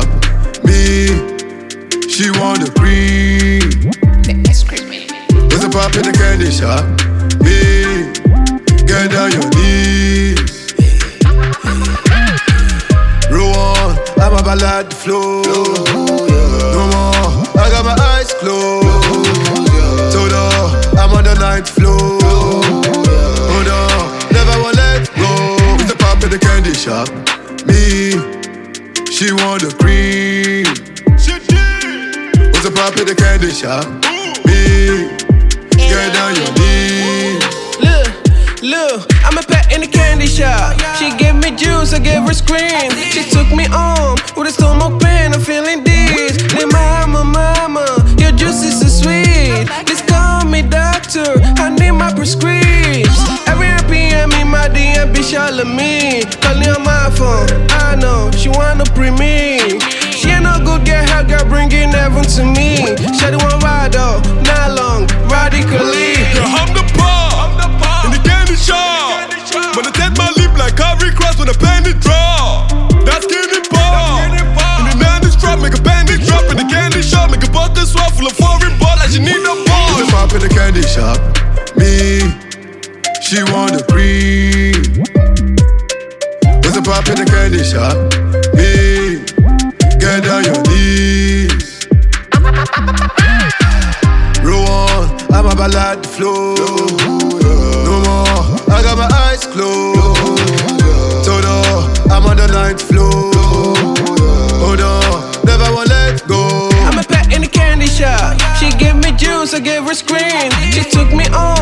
shop. Me, she want the cream. The ice cream. What's the pop in the candy shop? Me, get down your knees. Roll on, I'm about to let the flow. No more, I got my eyes closed. Told her, I'm on the ninth floor. Hold on, never wanna let go. What's the pop in the candy shop? Me, she want the cream. What's the pop in the candy shop? Me, get down your knees. Look, I'm a pet in the candy shop. She gave me juice, I gave her scream. She took me on with a stomach pain, I'm feeling this. Then mama, your juice is so sweet. Just call me doctor, I need my prescripts. Every PM in my DM, bitch, all of me. Calling on my phone, I know, she wanna pre-me. She ain't no good, get her girl, bringing heaven to me. Shawty want ride though, not long, radically. Yeah, I'm the pop in the candy shop. When I take my lip like Carry Cross when a penny drop. That's candy pop. In the 90s drop, make a penny drop. In the candy shop, make a bucket swap full of foreign ball like she need a ball. What's the pop in the candy shop? Me, she want the cream. What's the pop in the candy shop? Me, get down your knees. Roll on, I'm about to let the flow. No more, I got my eyes closed. Told her, I'm on the ninth floor. Hold on, never wanna let go. I'm a pet in the candy shop. She gave me juice, I gave her scream. She took me on